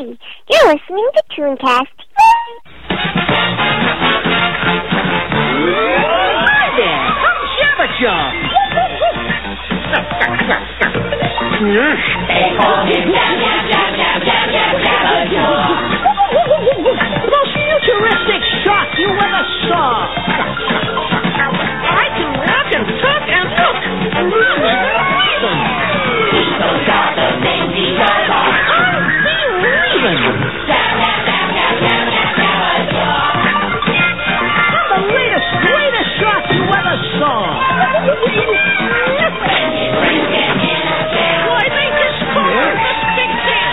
Hey, you're listening to Tooncast. Hi there, I'm Jabberjaw. They call him Jabberjaw. The most futuristic shark you ever saw. I can walk and talk and look. He's so sharp, the names he does are unbelievable. I'm the greatest shark you ever saw. Boy, they just call him Mystic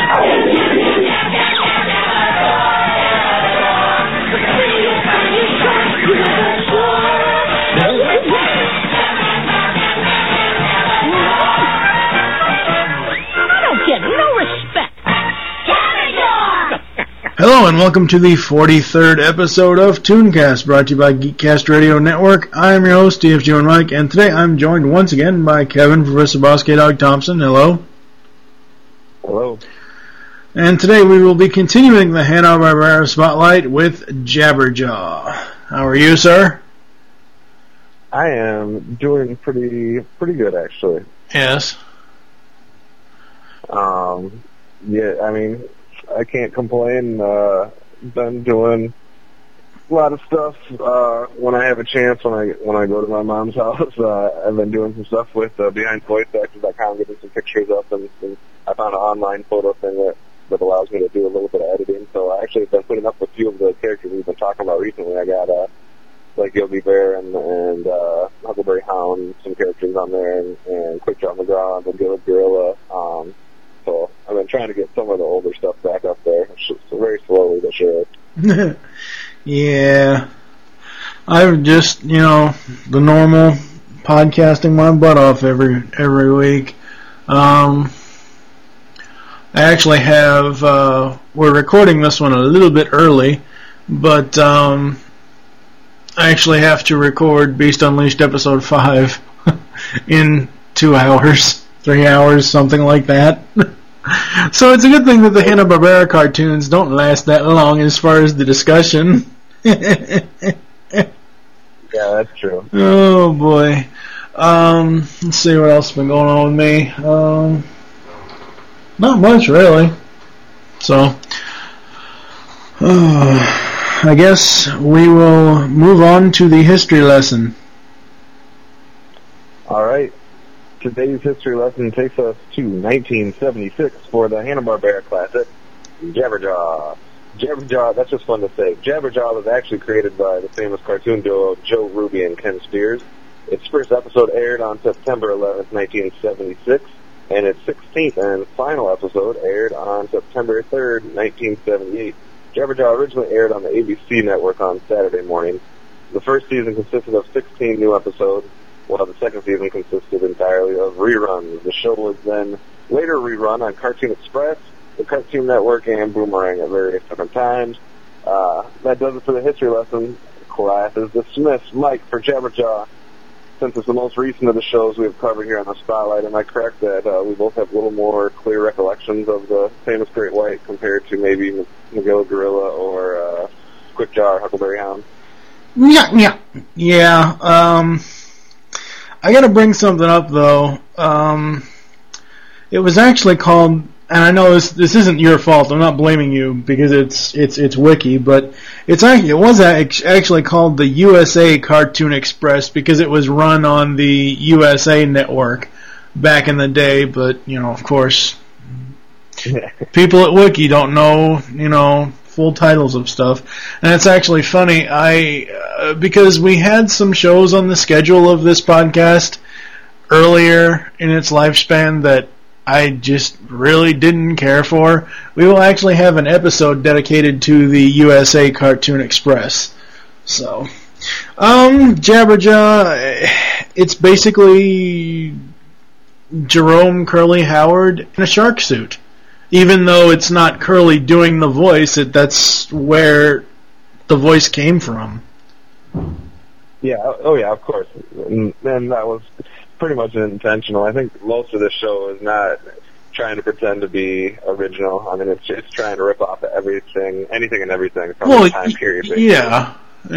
I don't get no respect. Hello and welcome to the 43rd episode of Tooncast, brought to you by Geekcast Radio Network. I am your host, DFG Mike, and today I'm joined once again by Kevin, Professor Boss K-Dog Thompson. Hello. Hello. And today we will be continuing the Hanna-Barbera Spotlight with Jabberjaw. How are you, sir? I am doing pretty good, actually. Yes. Yeah, I mean, I can't complain. Been doing a lot of stuff when I have a chance. When I go to my mom's house, I've been doing some stuff with BehindVoiceActors.com, getting some pictures up, and I found an online photo thing that allows me to do a little bit of editing. So I actually have been putting up a few of the characters we've been talking about recently. I got like Yogi Bear and Huckleberry Hound, some characters on there, and Quickjaw McGraw and Gillet Gorilla. So I've been trying to get some of the older stuff back up there. So very slowly this year. Yeah. I've just, the normal podcasting my butt off every week. I actually have, we're recording this one a little bit early, but I actually have to record Beast Unleashed Episode 5 in 2 hours, 3 hours, something like that. So it's a good thing that the Hanna-Barbera cartoons don't last that long as far as the discussion. Yeah, that's true. Oh, boy. Let's see what else has been going on with me. Not much, really. So, I guess we will move on to the history lesson. All right. Today's history lesson takes us to 1976 for the Hanna-Barbera classic, Jabberjaw. Jabberjaw, that's just fun to say. Jabberjaw was actually created by the famous cartoon duo Joe Ruby and Ken Spears. Its first episode aired on September 11th, 1976, and its 16th and final episode aired on September 3rd, 1978. Jabberjaw originally aired on the ABC network on Saturday mornings. The first season consisted of 16 new episodes, while the second season consisted entirely of reruns. The show was then later rerun on Cartoon Express, the Cartoon Network, and Boomerang at various different times. That does it for the history lesson. Class is dismissed. Mike, for Jabberjaw, since it's the most recent of the shows we have covered here on the Spotlight, am I correct that we both have a little more clear recollections of the famous Great White compared to maybe McGill Gorilla or Quickjaw or Huckleberry Hound? Yeah. I gotta bring something up, though. It was actually called, and I know this isn't your fault, I'm not blaming you, because it's wiki, but it was actually called the USA Cartoon Express, because it was run on the USA network back in the day, but, of course, people at wiki don't know, full titles of stuff. And it's actually funny, because we had some shows on the schedule of this podcast earlier in its lifespan that I just really didn't care for. We will actually have an episode dedicated to the USA Cartoon Express. So, Jabberjaw, it's basically Jerome Curly Howard in a shark suit. Even though it's not Curly doing the voice, that's where the voice came from. Yeah, oh yeah, of course. And that was pretty much intentional. I think most of the show is not trying to pretend to be original. I mean, it's just trying to rip off anything and everything from the time period. Basically. Yeah.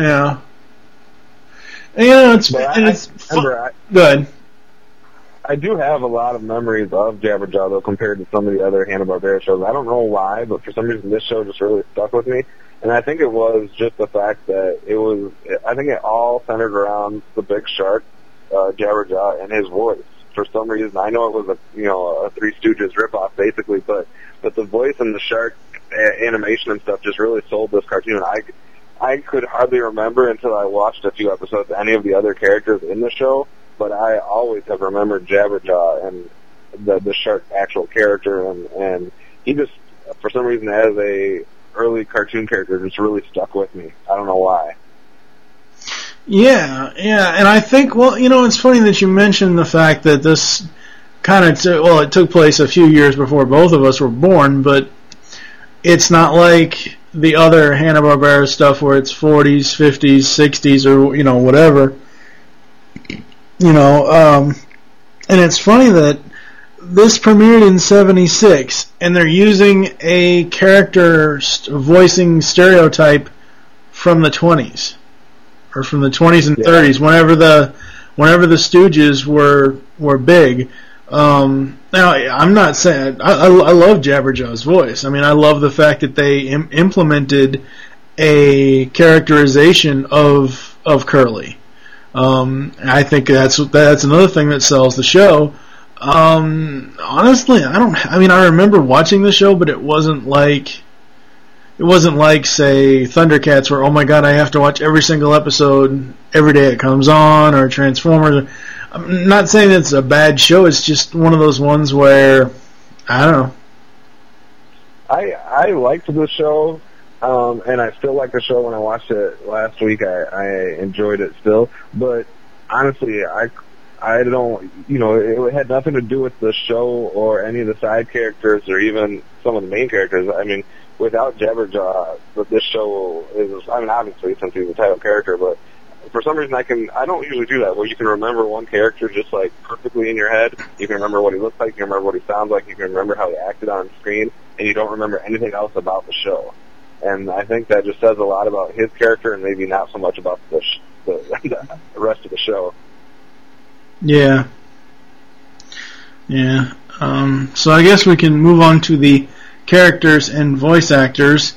Yeah, it's good. I do have a lot of memories of Jabberjaw, though, compared to some of the other Hanna-Barbera shows. I don't know why, but for some reason this show just really stuck with me. And I think it was just the fact that I think it all centered around the big shark, Jabberjaw, and his voice. For some reason, I know it was a Three Stooges ripoff, basically, but the voice and the shark animation and stuff just really sold this cartoon. I could hardly remember until I watched a few episodes any of the other characters in the show, but I always have remembered Jabberjaw and the shark actual character, and he just, for some reason, as a early cartoon character, just really stuck with me. I don't know why. Yeah, and I think, it's funny that you mentioned the fact that this it took place a few years before both of us were born, but it's not like the other Hanna-Barbera stuff where it's 40s, 50s, 60s, or, whatever. And it's funny that this premiered in 76, and they're using a character voicing stereotype from the 20s. Or from the 20s and 30s, whenever the Stooges were big. Now, I'm not saying I love Jabberjaw's voice. I mean, I love the fact that they implemented a characterization of Curly. I think that's another thing that sells the show. Honestly, I remember watching the show, but it wasn't like, say, Thundercats, where, oh my god, I have to watch every single episode every day it comes on, or Transformers. I'm not saying it's a bad show, it's just one of those ones where, I don't know. I liked the show, and I still like the show. When I watched it last week, I enjoyed it still, but honestly, I don't, it had nothing to do with the show or any of the side characters or even some of the main characters. I mean, without Jabberjaw, this show is, obviously since he's a title character, but for some reason I don't usually do that, where you can remember one character just like perfectly in your head. You can remember what he looks like, you can remember what he sounds like, you can remember how he acted on screen, and you don't remember anything else about the show. And I think that just says a lot about his character and maybe not so much about the rest of the show. Yeah. So I guess we can move on to the characters and voice actors.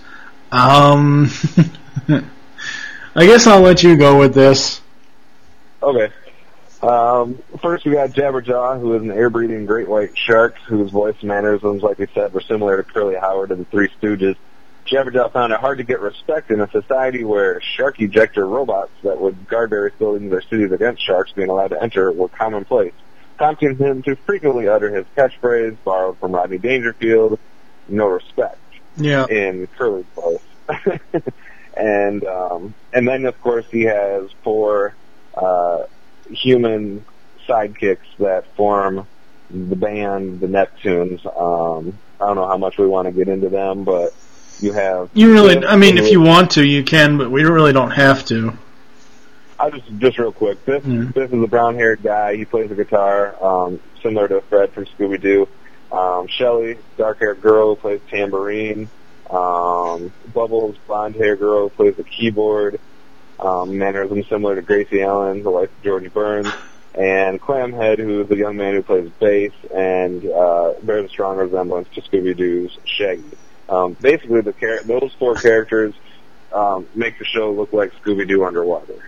I guess I'll let you go with this. Okay. First we got Jabberjaw, who is an air-breathing great white shark whose voice and mannerisms, like we said, were similar to Curly Howard and the Three Stooges. Jabberjaw found it hard to get respect in a society where shark ejector robots that would guard various buildings or cities against sharks being allowed to enter were commonplace, prompting him to frequently utter his catchphrase, borrowed from Rodney Dangerfield, "No respect," in Curly's voice. And then, of course, he has 4 human sidekicks that form the band, the Neptunes. I don't know how much we want to get into them, but you have... if you want to, you can, but we really don't have to. I'll just real quick. This is a brown-haired guy. He plays the guitar, similar to Fred from Scooby-Doo. Shelly, dark-haired girl, plays tambourine. Bubbles, blonde-haired girl, plays the keyboard. Mannerisms similar to Gracie Allen, the wife of Georgie Burns. And Clamhead, who is the young man who plays bass and bears a strong resemblance to Scooby-Doo's Shaggy. Basically, those 4 characters make the show look like Scooby-Doo underwater.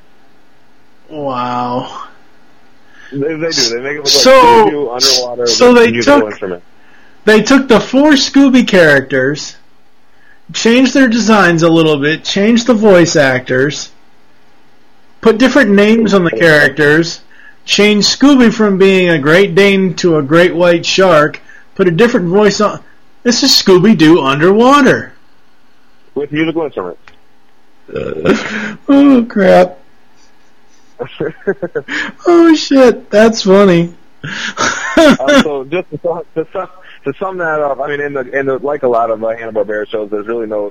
Wow. They do. They make it look like Scooby-Doo underwater with musical instruments. They took the 4 Scooby characters, changed their designs a little bit, changed the voice actors, put different names on the characters, changed Scooby from being a Great Dane to a great white shark, put a different voice on. This is Scooby-Doo underwater. With musical instruments. Oh, crap. Oh, shit. That's funny. So just to sum that up, I mean, in the like a lot of Hanna-Barbera shows, there's really no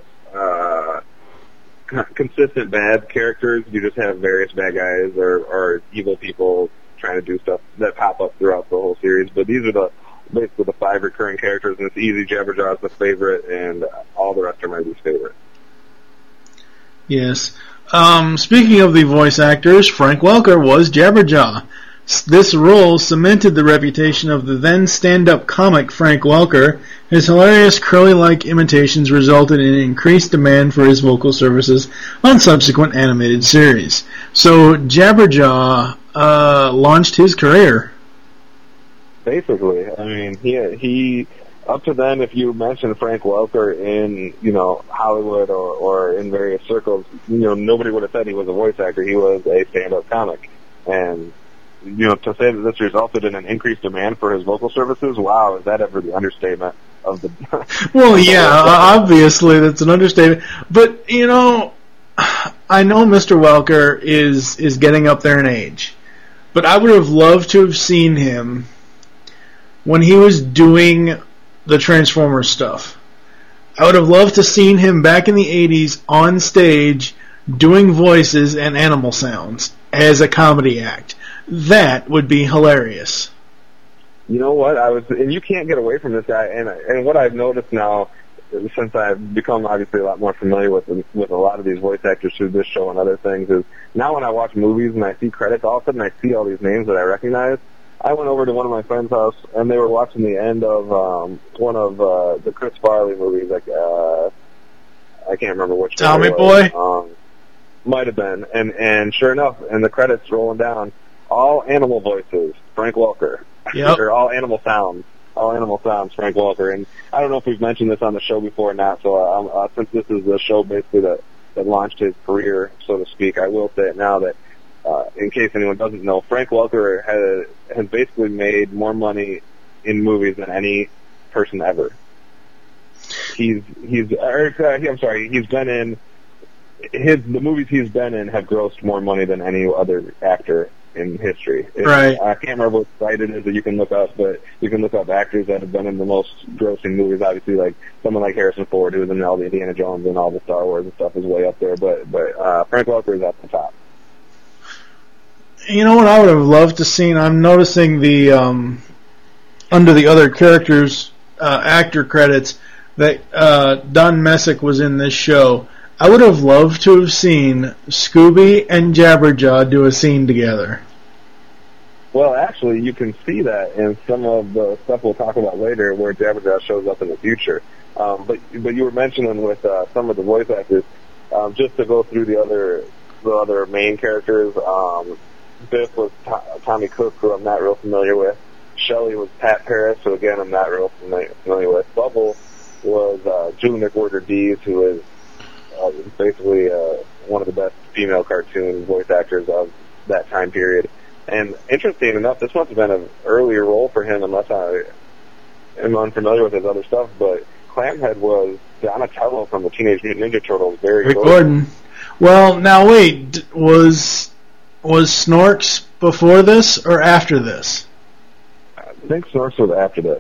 consistent bad characters. You just have various bad guys or evil people trying to do stuff that pop up throughout the whole series. But these are the basically the 5 recurring characters, and it's easy. Jabberjaw is the favorite, and all the rest are my least favorite. Yes. Speaking of the voice actors, Frank Welker was Jabberjaw. This role cemented the reputation of the then stand-up comic Frank Welker. His hilarious curly-like imitations resulted in increased demand for his vocal services on subsequent animated series. So Jabberjaw launched his career. Basically, I mean, he up to then, if you mentioned Frank Welker in, Hollywood or in various circles, nobody would have said he was a voice actor. He was a stand-up comic. And, to say that this resulted in an increased demand for his vocal services, wow, is that ever the understatement of the... Well, yeah, obviously that's an understatement. But, I know Mr. Welker is getting up there in age. But I would have loved to have seen him when he was doing the Transformers stuff. I would have loved to seen him back in the 80s on stage doing voices and animal sounds as a comedy act. That would be hilarious. You know what? And you can't get away from this guy. And what I've noticed now, since I've become obviously a lot more familiar with a lot of these voice actors through this show and other things, is now when I watch movies and I see credits, all of a sudden I see all these names that I recognize. I went over to one of my friend's house, and they were watching the end of one of the Chris Farley movies. Like I can't remember which one. Tommy Boy? Might have been. And sure enough, in the credits rolling down, all animal voices, Frank Welker. Yep. Or all animal sounds, Frank Welker. And I don't know if we've mentioned this on the show before or not, so since this is the show basically that launched his career, so to speak, I will say it now that in case anyone doesn't know, Frank Welker has basically made more money in movies than any person ever. The movies he's been in have grossed more money than any other actor in history. Right. I can't remember what site it is that you can look up, but you can look up actors that have been in the most grossing movies. Obviously, like someone like Harrison Ford, who was in all the Indiana Jones and all the Star Wars and stuff, is way up there. But Frank Welker is at the top. You know what I would have loved to seen? I'm noticing the under the other characters actor credits that Don Messick was in this show. I would have loved to have seen Scooby and Jabberjaw do a scene together. Well, actually, you can see that in some of the stuff we'll talk about later, where Jabberjaw shows up in the future. But you were mentioning with some of the voice actors, just to go through the other main characters. Biff was Tommy Cook, who I'm not real familiar with. Shelley was Pat Paris, who again I'm not real familiar with. Bubble was Julie McWhorter-Dees, who is basically one of the best female cartoon voice actors of that time period. And interesting enough, this must have been an earlier role for him, unless I am unfamiliar with his other stuff, but Clamhead was Donatello from the Teenage Mutant Ninja Turtles. Barry Gordon. Well, now wait, was Snorks before this or after this? I think Snorks was after this.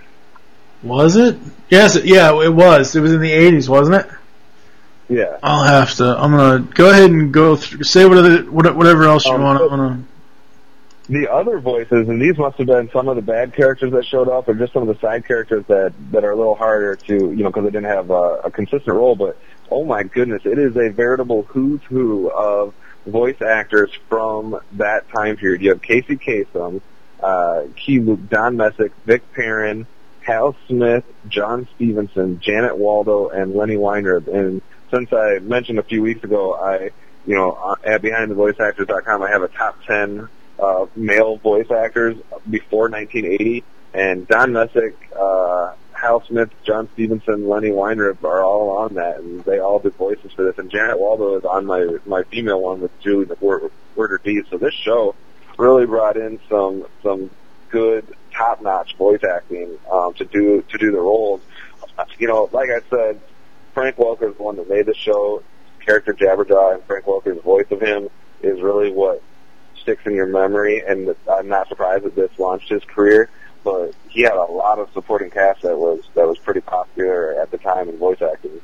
Was it? Yes, it was. It was in the 80s, wasn't it? Yeah. I'm going to go ahead and go through, say whatever else you want. The other voices, and these must have been some of the bad characters that showed up, or just some of the side characters that are a little harder to, because they didn't have a consistent role, but oh my goodness, it is a veritable who's who of voice actors from that time period. You have Casey Kasem, Key Luke, Don Messick, Vic Perrin, Hal Smith, John Stevenson, Janet Waldo, and Lenny Weinrib. And since I mentioned a few weeks ago, at BehindTheVoiceActors.com, I have a top 10 male voice actors before 1980, and Don Messick, Hal Smith, John Stevenson, Lenny Weinrib are all on that, and they all did voices for this. And Janet Waldo is on my female one with Julie McWhorter-Dees. So this show really brought in some good, top-notch voice acting to do the roles. Like I said, Frank Welker is the one that made the show. Character Jabberjaw and Frank Welker's voice of him is really what sticks in your memory, and I'm not surprised that this launched his career. But he had a lot of supporting cast that was pretty popular at the time in voice acting.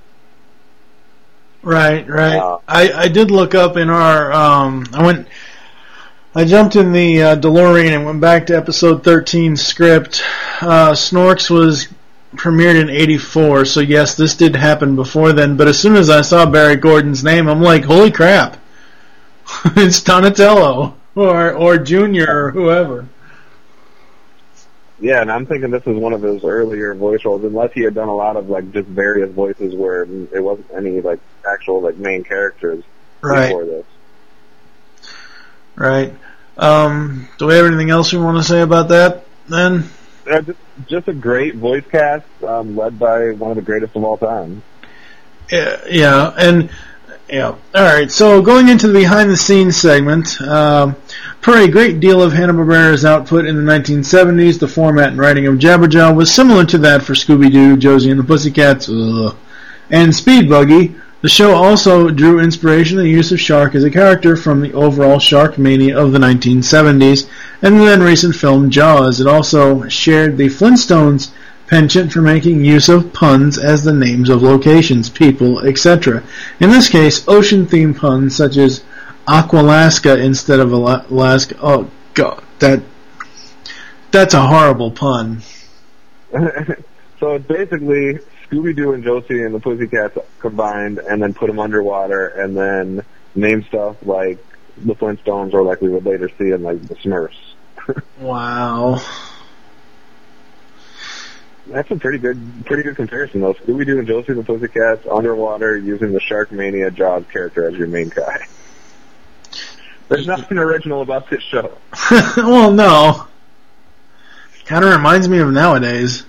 Right. I did look up in our I jumped in the DeLorean and went back to episode 13 script. Snorks was premiered in '84, so yes, this did happen before then. But as soon as I saw Barry Gordon's name, I'm like, holy crap, it's Donatello or Junior or whoever. Yeah, and I'm thinking this is one of his earlier voice roles, unless he had done a lot of like just various voices where it wasn't any like actual like main characters before this. Right. Do we have anything else we want to say about that then? Just a great voice cast, led by one of the greatest of all time. Yeah, and yeah. All right. So going into the behind-the-scenes segment, per a great deal of Hanna-Barbera's output in the 1970s, the format and writing of Jabberjaw was similar to that for Scooby-Doo, Josie and the Pussycats, and Speed Buggy. The show also drew inspiration in the use of Shark as a character from the overall Shark Mania of the 1970s and the then recent film Jaws. It also shared the Flintstones penchant for making use of puns as the names of locations, people, etc. In this case, ocean-themed puns such as Aqualaska instead of Alaska. Oh, God, that's a horrible pun. So it's basically Scooby-Doo and Josie and the Pussycats combined, and then put them underwater, and then name stuff like the Flintstones, or like we would later see in like the Smurfs. Wow. That's a pretty good comparison, though. Scooby-Doo and Josie and the Pussycats underwater using the Sharkmania Jaws character as your main guy. There's nothing original about this show. Well, no. Kind of reminds me of nowadays.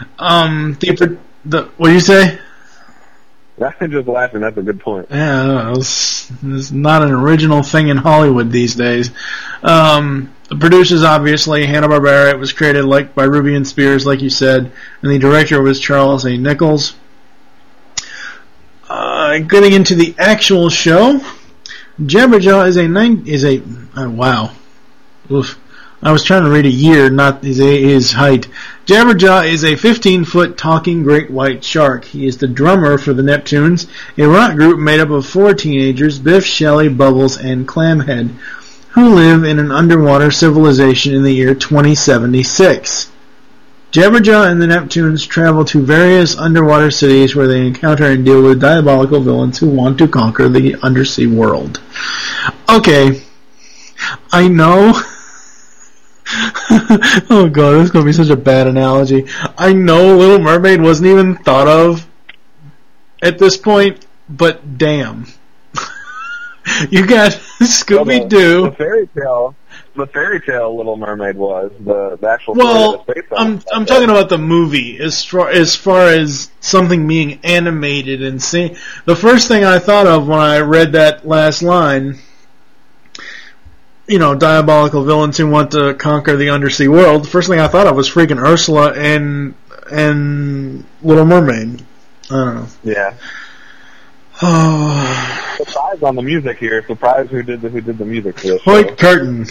What do you say? I'm just laughing. That's a good point. Yeah, it's not an original thing in Hollywood these days. The producers, obviously, Hanna-Barbera. It was created by Ruby and Spears, like you said, and the director was Charles A. Nichols. Getting into the actual show, Jabberjaw is a wow. Oof. I was trying to read a year, not his height. Jabberjaw is a 15-foot talking great white shark. He is the drummer for the Neptunes, a rock group made up of 4 teenagers, Biff, Shelley, Bubbles, and Clamhead, who live in an underwater civilization in the year 2076. Jabberjaw and the Neptunes travel to various underwater cities where they encounter and deal with diabolical villains who want to conquer the undersea world. Okay, I know... Oh god, this is going to be such a bad analogy. I know Little Mermaid wasn't even thought of at this point, but damn. You got Scooby-Doo. The fairy tale Little Mermaid was the actual. Well, I'm talking about the movie as far as something being animated and seen. The first thing I thought of when I read that last line, diabolical villains who want to conquer the undersea world, the first thing I thought of was freaking Ursula and Little Mermaid. I don't know. Yeah. Surprise on the music here. Surprise who did the music for this Hoyt Curtin.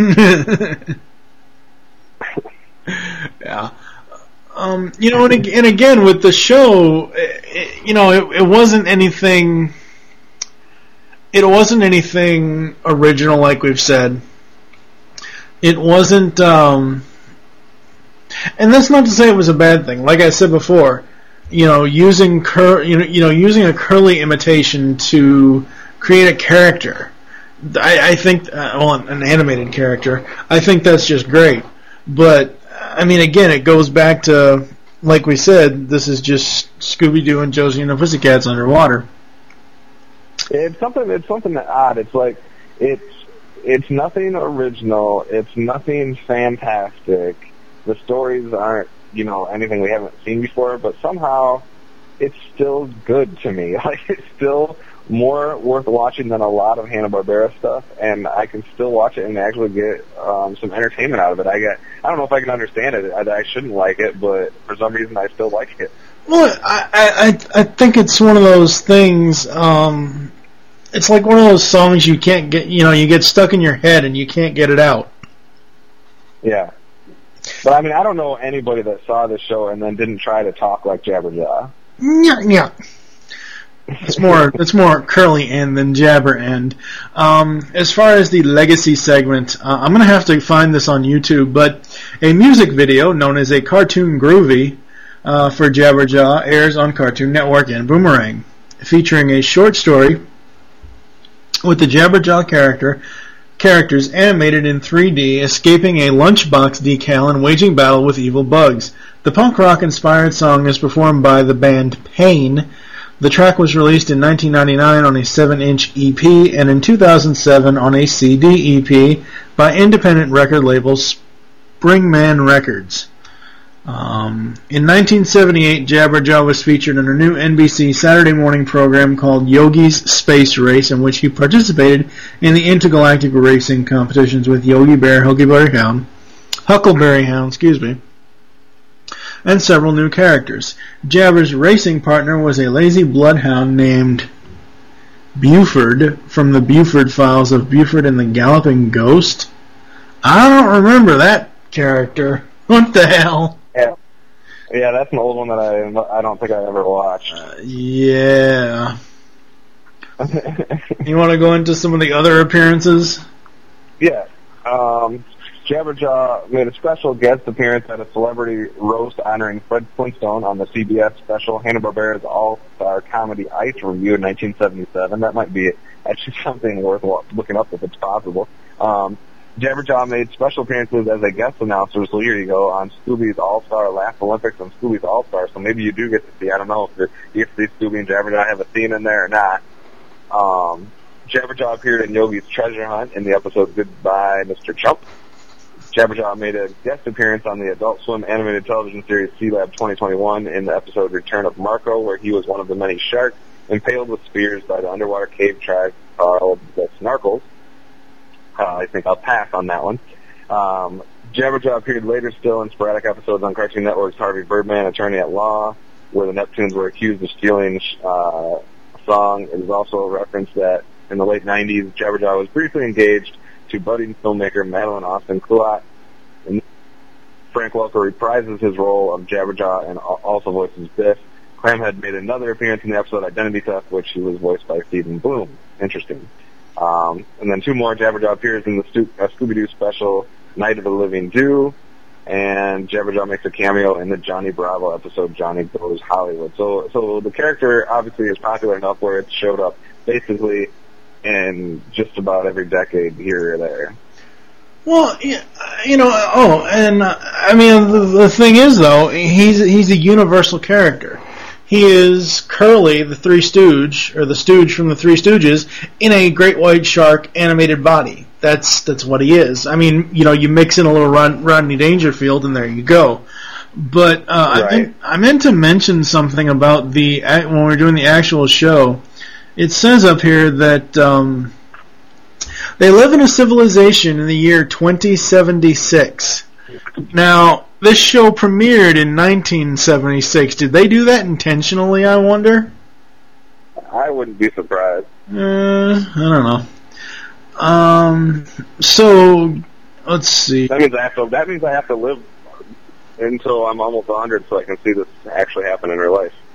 Yeah. And again with the show, it wasn't anything. It wasn't anything original, like we've said. It wasn't, and that's not to say it was a bad thing. Like I said before, using a Curly imitation to create a character. I think, an animated character. I think that's just great. But I mean, again, it goes back to, like we said, this is just Scooby-Doo and Josie and the Pussycats underwater. It's something odd. It's like it's nothing original. It's nothing fantastic. The stories aren't anything we haven't seen before. But somehow, it's still good to me. Like it's still more worth watching than a lot of Hanna-Barbera stuff, and I can still watch it and actually get some entertainment out of it. I don't know if I can understand it. I shouldn't like it, but for some reason, I still like it. Well, I think it's one of those things. It's like one of those songs you can't get. You get stuck in your head and you can't get it out. Yeah, but I mean, I don't know anybody that saw this show and then didn't try to talk like Jabberjaw. Yeah. It's more Curly End than Jabber End. As far as the legacy segment, I'm going to have to find this on YouTube, but a music video known as a Cartoon Groovy for Jabberjaw airs on Cartoon Network and Boomerang, featuring a short story with the Jabberjaw characters animated in 3D, escaping a lunchbox decal and waging battle with evil bugs. The punk rock inspired song is performed by the band Pain. The track was released in 1999 on a 7-inch EP and in 2007 on a CD EP by independent record label Springman Records. In 1978, Jabberjaw was featured in a new NBC Saturday morning program called Yogi's Space Race, in which he participated in the intergalactic racing competitions with Yogi Bear, Huckleberry Hound, and several new characters. Jabber's racing partner was a lazy bloodhound named Buford from the Buford Files of Buford and the Galloping Ghost. I don't remember that character. What the hell? Yeah, that's an old one that I don't think I ever watched. Yeah. You want to go into some of the other appearances? Yeah. Jabberjaw made a special guest appearance at a celebrity roast honoring Fred Flintstone on the CBS special Hanna-Barbera's All-Star Comedy Ice Review in 1977. That might be actually something worth looking up if it's possible. Jabberjaw made special appearances as a guest announcer, so here you go, on Scooby's All-Star Laugh Olympics and Scooby's All-Star, so maybe you do get to see, I don't know if you get to see Scooby and Jabberjaw have a scene in there or not. Jabberjaw appeared in Yogi's Treasure Hunt in the episode Goodbye, Mr. Chump. Jabberjaw made a guest appearance on the Adult Swim animated television series Sealab 2021 in the episode Return of Marco, where he was one of the many sharks impaled with spears by the underwater cave tribe called the Snarkles. I think I'll pass on that one. Jabberjaw appeared later still in sporadic episodes on Cartoon Network's Harvey Birdman, Attorney at Law, where the Neptunes were accused of stealing a song. It is also a reference that in the late 90s, Jabberjaw was briefly engaged to budding filmmaker Madeline Austin Cluat. And Frank Welker reprises his role of Jabberjaw and also voices Biff. Clamhead made another appearance in the episode Identity Theft, which he was voiced by Stephen Bloom. Interesting. And then two more. Jabberjaw appears in the Scooby-Doo special Night of the Living Dew, and Jabberjaw makes a cameo in the Johnny Bravo episode Johnny Goes Hollywood. So the character obviously is popular enough where it showed up basically in just about every decade here or there. Well, the thing is though, he's a universal character. He is Curly, the Three Stooge, or the Stooge from the Three Stooges, in a great white shark animated body. That's what he is. I mean, you mix in a little Rodney Dangerfield, and there you go. But right. I meant to mention something about when we're doing the actual show. It says up here that they live in a civilization in the year 2076. Now, this show premiered in 1976. Did they do that intentionally, I wonder? I wouldn't be surprised. I don't know. So, let's see. That means I have to live until I'm almost 100 so I can see this actually happen in real life.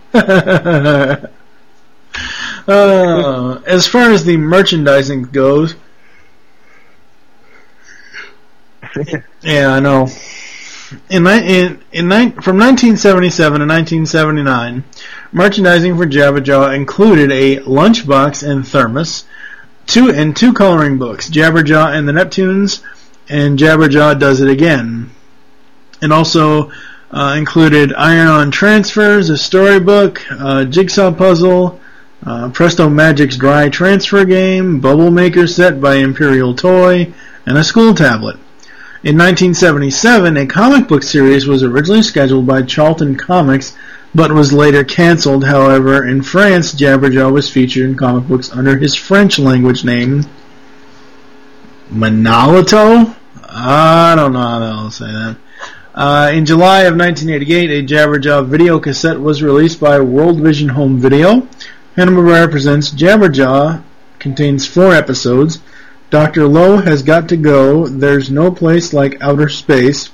As far as the merchandising goes, yeah, I know. From 1977 to 1979, merchandising for Jabberjaw included a lunchbox and thermos, two coloring books, Jabberjaw and the Neptunes, and Jabberjaw Does It Again. It also included iron-on transfers, a storybook, a jigsaw puzzle, Presto Magic's dry transfer game, Bubble Maker set by Imperial Toy, and a school tablet. In 1977, a comic book series was originally scheduled by Charlton Comics, but was later cancelled. However, in France, Jabberjaw was featured in comic books under his French language name, Monolito? I don't know how to say that. In July of 1988, a Jabberjaw video cassette was released by World Vision Home Video. Hanna-Barbera presents Jabberjaw, contains 4 episodes. Dr. Lowe Has Got to Go, There's No Place Like Outer Space,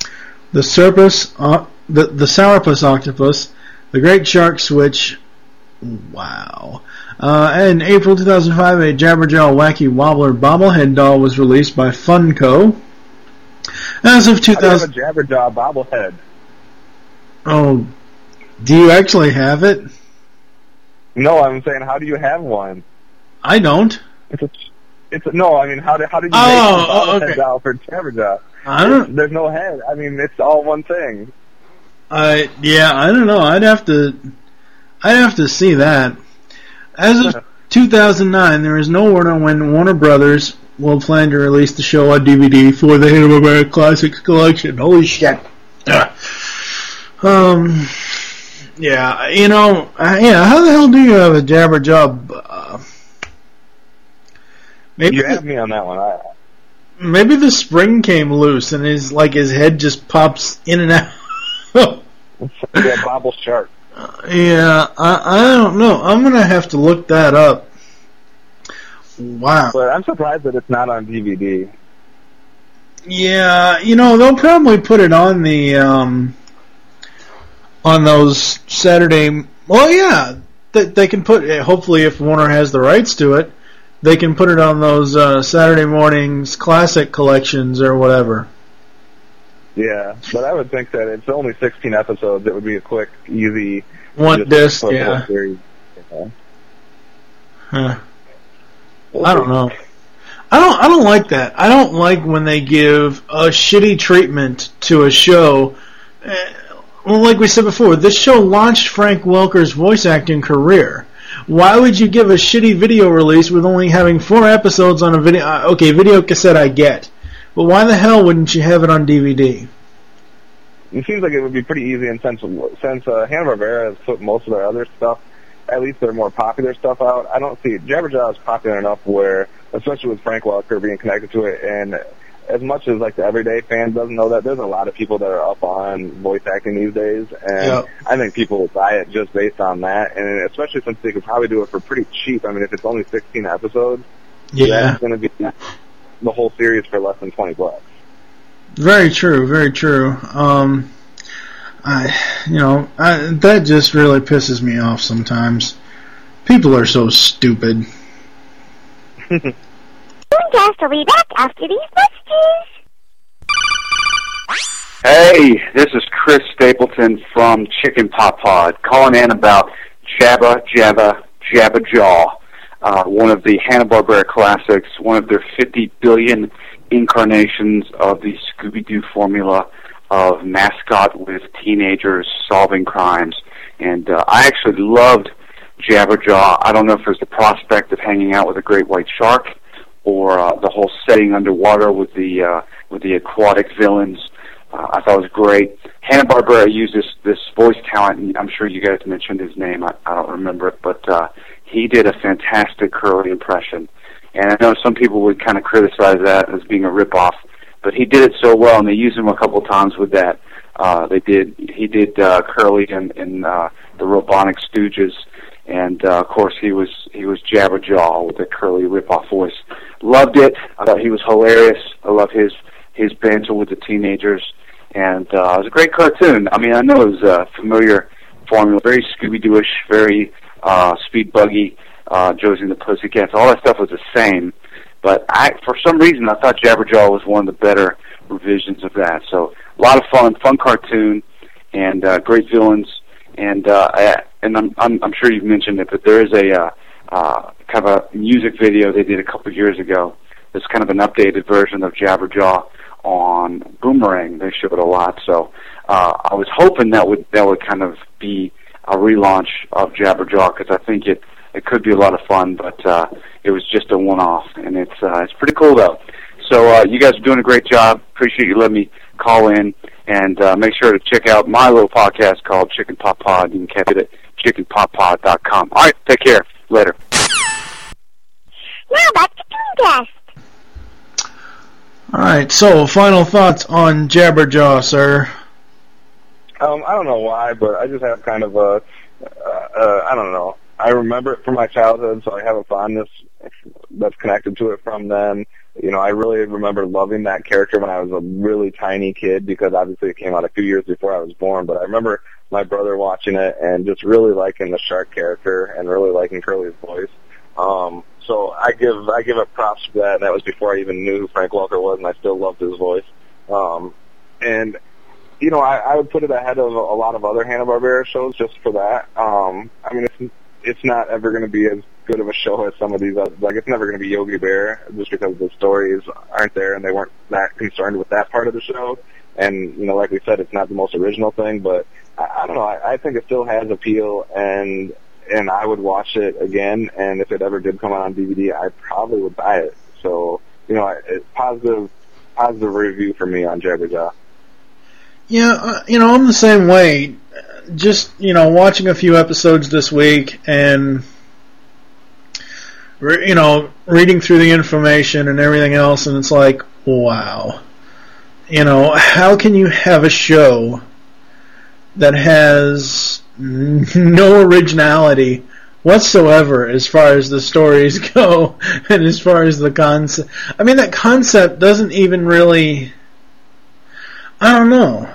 the Sourpuss Octopus, The Great Shark Switch, Wow. In April 2005, a Jabberjaw Wacky Wobbler bobblehead doll was released by Funko. As of I have 2000... a Jabberjaw bobblehead. Oh, do you actually have it? No, I'm saying, how do you have one? I don't. No, I mean, how did you make a bobblehead doll for Jabberjaw? I don't... There's no head. I mean, it's all one thing. I don't know. I'd have to see that. As of 2009, there is no word on when Warner Brothers will plan to release the show on DVD for the Hanna-Barbera Classics collection. Holy shit. Yeah, you know, how the hell do you have a Jabberjaw? Maybe you have me on that one. Maybe the spring came loose and his head just pops in and out. Yeah, Bobble Shark. Yeah, I don't know. I'm gonna have to look that up. Wow. But I'm surprised that it's not on DVD. Yeah, you know, they'll probably put it on the on those Saturday. Well, yeah, they can put. Hopefully, if Warner has the rights to it, they can put it on those Saturday mornings classic collections or whatever. Yeah, but I would think that it's only 16 episodes. It would be a quick, easy one disc. Yeah. Series, you know. Huh. I don't know. I don't like that. I don't like when they give a shitty treatment to a show. Well, like we said before, this show launched Frank Welker's voice acting career. Why would you give a shitty video release with only having 4 episodes on a video? Okay, video cassette I get. But why the hell wouldn't you have it on DVD? It seems like it would be pretty easy, and since Hanna-Barbera has put most of their other stuff, at least their more popular stuff out, I don't see it. Jabberjaw is popular enough where, especially with Frank Welker being connected to it, and as much as the everyday fan doesn't know that, there's a lot of people that are up on voice acting these days, and I think people will buy it just based on that, and especially since they could probably do it for pretty cheap. I mean, if it's only 16 episodes, that's going to be the whole series for less than $20. Very true, very true. That just really pisses me off sometimes. People are so stupid. Tooncast will be back after these messages. Hey, this is Chris Stapleton from Chicken Pot Pod, calling in about Jabberjaw, one of the Hanna-Barbera classics, one of their 50 billion incarnations of the Scooby-Doo formula of mascot with teenagers solving crimes. And I actually loved Jabberjaw. I don't know if it was the prospect of hanging out with a great white shark or the whole setting underwater with the aquatic villains. I thought it was great. Hanna-Barbera used this voice talent, and I'm sure you guys mentioned his name. I don't remember it, but he did a fantastic Curly impression. And I know some people would kind of criticize that as being a ripoff, but he did it so well, and they used him a couple times with that. He did Curly in the Robonic Stooges, and of course he was Jabberjaw with the Curly ripoff voice. Loved it. I thought he was hilarious. I love his banter with the teenagers, and it was a great cartoon. I mean, I know it was a familiar formula, very Scooby-Doo-ish, very Speed Buggy, Josie and the Pussycats. All that stuff was the same, but for some reason, I thought Jabberjaw was one of the better revisions of that. So a lot of fun cartoon, and great villains, and I'm sure you've mentioned it, but there is a kind of a music video they did a couple years ago. It's kind of an updated version of Jabberjaw on Boomerang. They show it a lot, so I was hoping that would kind of be a relaunch of Jabberjaw, because I think it could be a lot of fun, but it was just a one-off, and it's pretty cool though. So you guys are doing a great job. Appreciate you letting me call in, and make sure to check out my little podcast called Chicken Pot Pod. You can catch it at chickenpotpod.com. All right, take care. Later. Now back to Tooncast. All right, so final thoughts on Jabberjaw, sir. I don't know why, but I just have kind of a, I don't know. I remember it from my childhood, so I have a fondness that's connected to it from then. I really remember loving that character when I was a really tiny kid because obviously it came out a few years before I was born. But I remember my brother watching it and just really liking the Shark character and really liking Curly's voice. So I give it props for that. That was before I even knew who Frank Welker was, and I still loved his voice. And I would put it ahead of a lot of other Hanna-Barbera shows just for that. I mean, it's not ever going to be as good of a show as some of these other, like it's never going to be Yogi Bear just because the stories aren't there and they weren't that concerned with that part of the show. And, like we said, it's not the most original thing, but I don't know. I think it still has appeal, and I would watch it again, and if it ever did come out on DVD, I probably would buy it. So, it's positive review for me on Jabberjaw. Yeah, I'm the same way. Just, watching a few episodes this week and, reading through the information and everything else, and it's like, wow. How can you have a show that has no originality whatsoever as far as the stories go and as far as the concept? I mean, that concept doesn't even really... I don't know.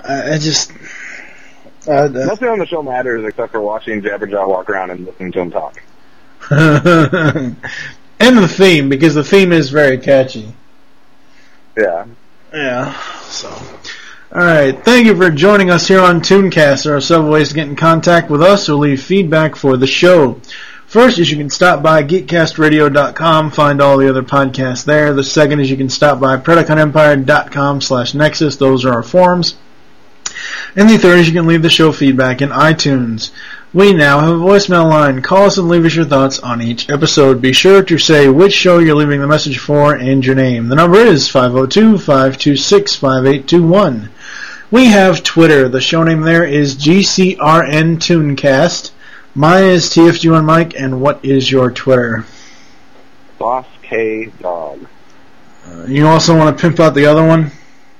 Nothing on the show matters except for watching Jabberjaw walk around and listening to him talk. And the theme, because the theme is very catchy. Yeah. Yeah, so... Alright, thank you for joining us here on Tooncast. There are several ways to get in contact with us or leave feedback for the show. First is you can stop by GeekCastRadio.com, find all the other podcasts there. The second is you can stop by PredaconEmpire.com/Nexus. Those are our forums. And the third is you can leave the show feedback in iTunes. We now have a voicemail line. Call us and leave us your thoughts on each episode. Be sure to say which show you're leaving the message for and your name. The number is 502-526-5821. We have Twitter. The show name there is GCRN Tooncast. Mine is TFG1 Mike, and what is your Twitter? Boss K Dog. You also want to pimp out the other one?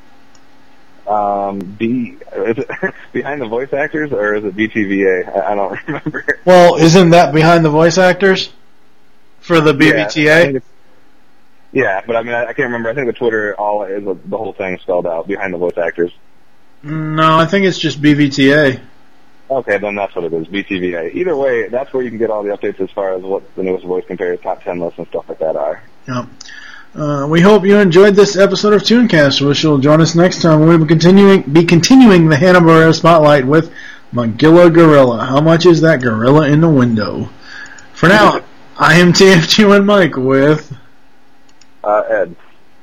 Is it Behind the Voice Actors, or is it BTVA? I don't remember. Well, isn't that Behind the Voice Actors for the BVTA? Yeah, but I mean, I can't remember. I think the Twitter all is the whole thing spelled out, Behind the Voice Actors. No, I think it's just BVTA. Okay, then that's what it is, BTVA. Either way, that's where you can get all the updates as far as what the newest Voice Compares top 10 lists and stuff like that are. Yep. We hope you enjoyed this episode of Tooncast. We wish you'll join us next time when we will be continuing the Hanna-Barbera Spotlight with Magilla Gorilla. How much is that gorilla in the window? For now, I am TFG1 Mike with... Ed.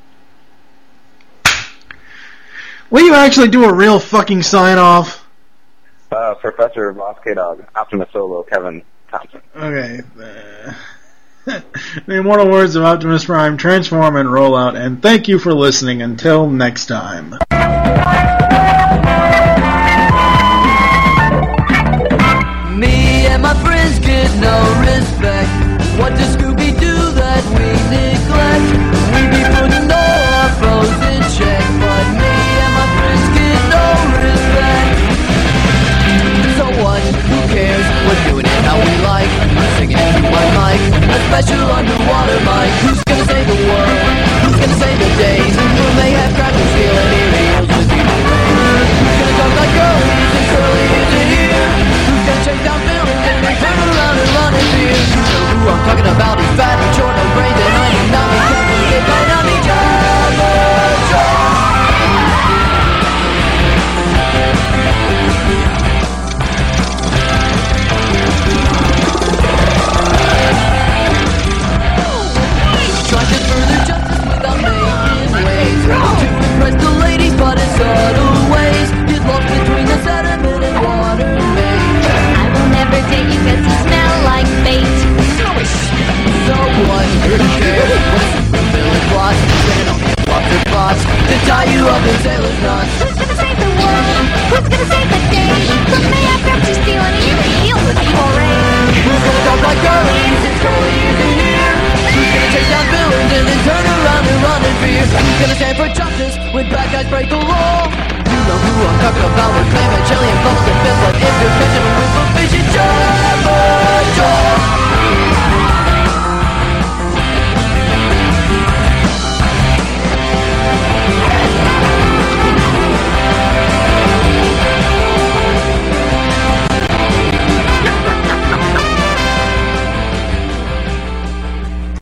Will you actually do a real fucking sign-off? Professor Boss K-Dog, Optimus Solo, Kevin Thompson. Okay. The immortal words of Optimus Prime, transform and roll out, and thank you for listening. Until next time. Me and my friends get no respect. What does Scooby do that we neglect? We be putting all our foes in check, but me and my friends get no respect. So what? Who cares? We're doing it how we like. I'm singing it to my mic. A special underwater mic. Who's gonna save the world? Who's gonna save the days? Who may have cracked and steel and earrings with people rain? Who's gonna talk like girlies and curly is it here? Who's gonna chase down Bill and turn around and run in fear? You know who I'm talking about.